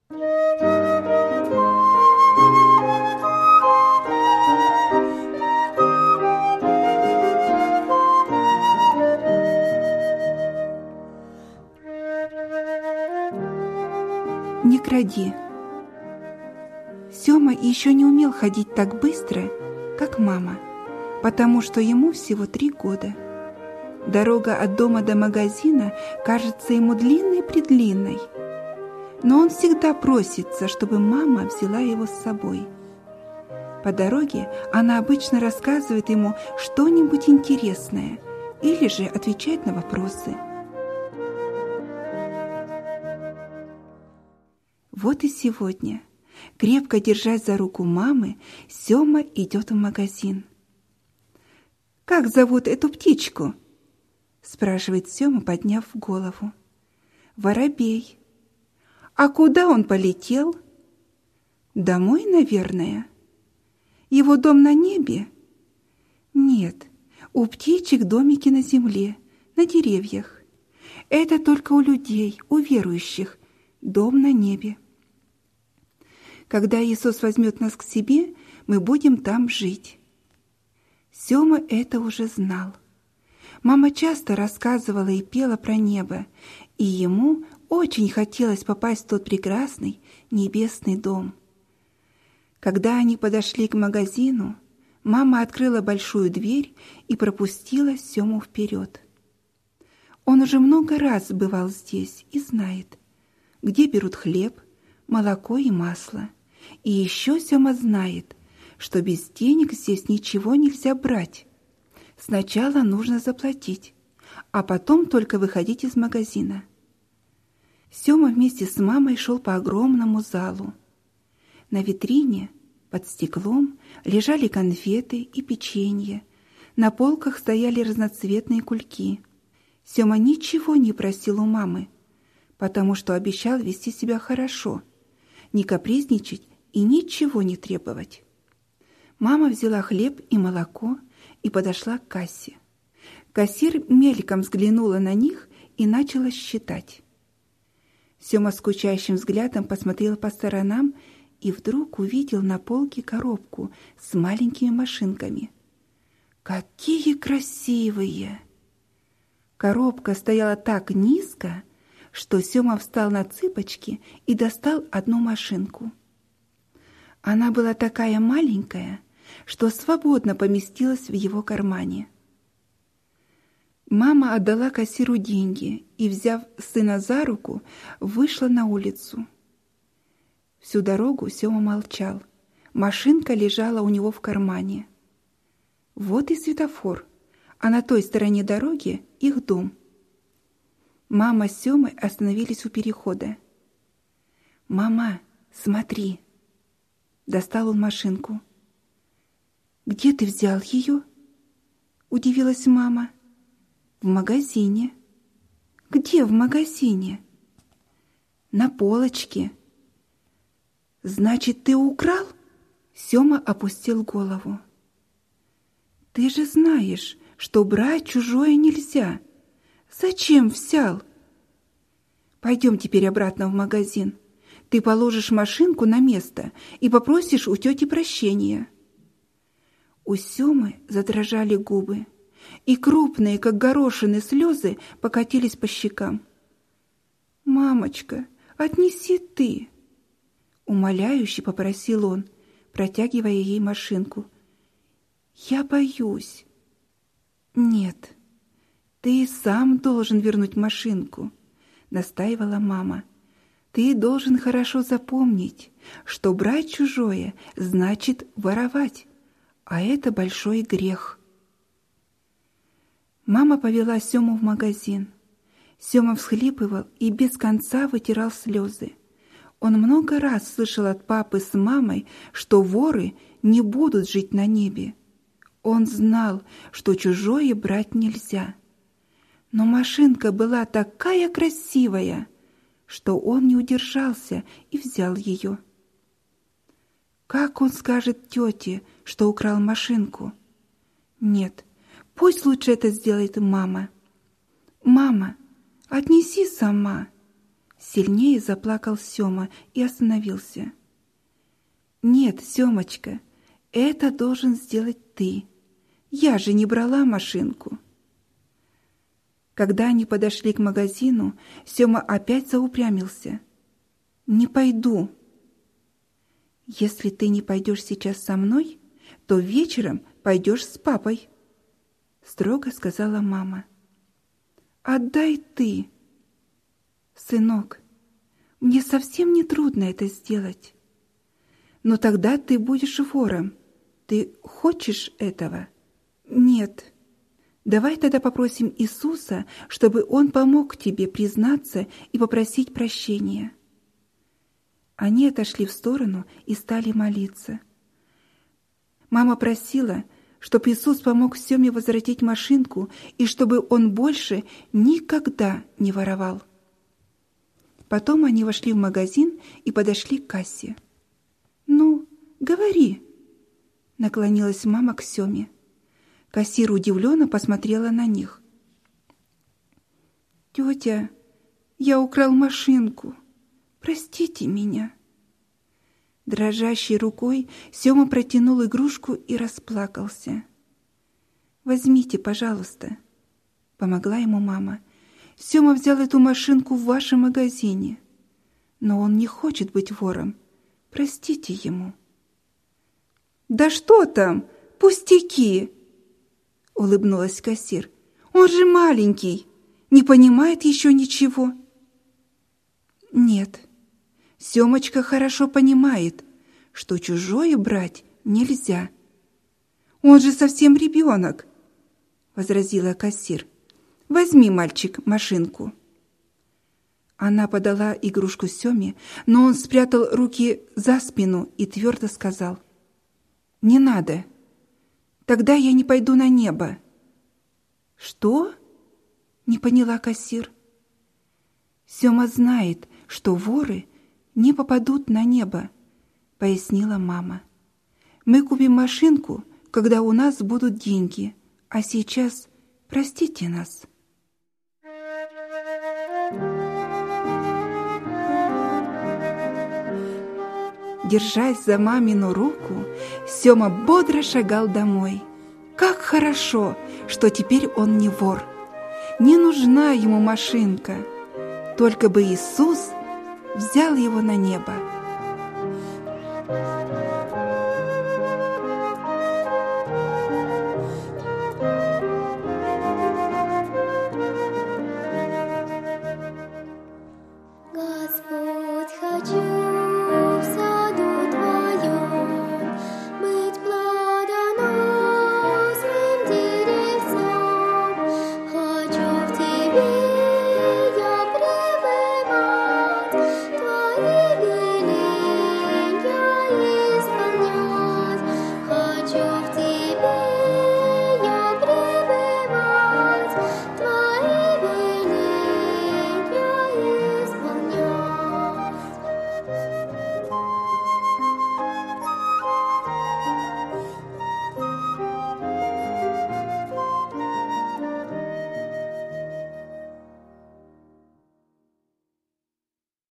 Не кради. Сёма еще не умел ходить так быстро, как мама, потому что ему всего 3 года. Дорога от дома до магазина кажется ему длинной-предлинной, но он всегда просится, чтобы мама взяла его с собой. По дороге она обычно рассказывает ему что-нибудь интересное или же отвечает на вопросы. Вот и сегодня, крепко держась за руку мамы, Сёма идет в магазин. «Как зовут эту птичку?» — спрашивает Сёма, подняв голову. «Воробей». «А куда он полетел?» «Домой, наверное». «Его дом на небе?» «Нет, у птичек домики на земле, на деревьях. Это только у людей, у верующих, дом на небе. Когда Иисус возьмет нас к себе, мы будем там жить». Сёма это уже знал. Мама часто рассказывала и пела про небо, и ему очень хотелось попасть в тот прекрасный небесный дом. Когда они подошли к магазину, мама открыла большую дверь и пропустила Сёму вперед. Он уже много раз бывал здесь и знает, где берут хлеб, молоко и масло. И еще Сёма знает, что без денег здесь ничего нельзя брать. Сначала нужно заплатить, а потом только выходить из магазина. Сёма вместе с мамой шел по огромному залу. На витрине под стеклом лежали конфеты и печенье. На полках стояли разноцветные кульки. Сёма ничего не просил у мамы, потому что обещал вести себя хорошо, не капризничать и ничего не требовать. Мама взяла хлеб и молоко и подошла к кассе. Кассир мельком взглянула на них и начала считать. Сёма скучающим взглядом посмотрел по сторонам и вдруг увидел на полке коробку с маленькими машинками. Какие красивые! Коробка стояла так низко, что Сёма встал на цыпочки и достал одну машинку. Она была такая маленькая, что свободно поместилась в его кармане. Мама отдала кассиру деньги и, взяв сына за руку, вышла на улицу. Всю дорогу Сёма молчал. Машинка лежала у него в кармане. Вот и светофор, а на той стороне дороги их дом. Мама с Сёмой остановились у перехода. «Мама, смотри!» Достал он машинку. «Где ты взял ее?» Удивилась мама. «В магазине». «Где в магазине?» «На полочке». «Значит, ты украл?» Сёма опустил голову. «Ты же знаешь, что брать чужое нельзя. Зачем взял?» «Пойдем теперь обратно в магазин. Ты положишь машинку на место и попросишь у тети прощения». У Сёмы задрожали губы, и крупные, как горошины, слезы покатились по щекам. «Мамочка, отнеси ты!» Умоляюще попросил он, протягивая ей машинку. «Я боюсь». «Нет, ты сам должен вернуть машинку», — настаивала мама. «Ты должен хорошо запомнить, что брать чужое значит воровать, а это большой грех». Мама повела Сёму в магазин. Сёма всхлипывал и без конца вытирал слезы. Он много раз слышал от папы с мамой, что воры не будут жить на небе. Он знал, что чужое брать нельзя. Но машинка была такая красивая, что он не удержался и взял ее. Как он скажет тете, что украл машинку? Нет, пусть лучше это сделает мама. «Мама, отнеси сама», Сильнее заплакал Сёма и остановился. «Нет, Сёмочка, это должен сделать ты. Я же не брала машинку». Когда они подошли к магазину, Сёма опять заупрямился. «Не пойду». «Если ты не пойдешь сейчас со мной, то вечером пойдешь с папой», — строго сказала мама. «Отдай ты». «Сынок, мне совсем не трудно это сделать. Но тогда ты будешь вором. Ты хочешь этого?» «Нет». «Давай тогда попросим Иисуса, чтобы Он помог тебе признаться и попросить прощения». Они отошли в сторону и стали молиться. Мама просила, чтобы Иисус помог Сёме возвратить машинку и чтобы он больше никогда не воровал. Потом они вошли в магазин и подошли к кассе. «Ну, говори», — наклонилась мама к Сёме. Кассир удивленно посмотрела на них. «Тетя, я украл машинку. Простите меня». Дрожащей рукой Сёма протянул игрушку и расплакался. «Возьмите, пожалуйста», — помогла ему мама. «Сёма взял эту машинку в вашем магазине, но он не хочет быть вором. Простите ему». «Да что там? Пустяки!» — улыбнулась кассир. «Он же маленький, не понимает еще ничего». «Нет, Сёмочка хорошо понимает, что чужое брать нельзя». «Он же совсем ребенок», — возразила кассир. «Возьми, мальчик, машинку». Она подала игрушку Сёме, но он спрятал руки за спину и твердо сказал: «Не надо. Тогда я не пойду на небо». «Что?» — не поняла кассир. «Сёма знает, что воры не попадут на небо», — пояснила мама. «Мы купим машинку, когда у нас будут деньги, а сейчас простите нас». Держась за мамину руку, Сёма бодро шагал домой. Как хорошо, что теперь он не вор. Не нужна ему машинка. Только бы Иисус взял его на небо.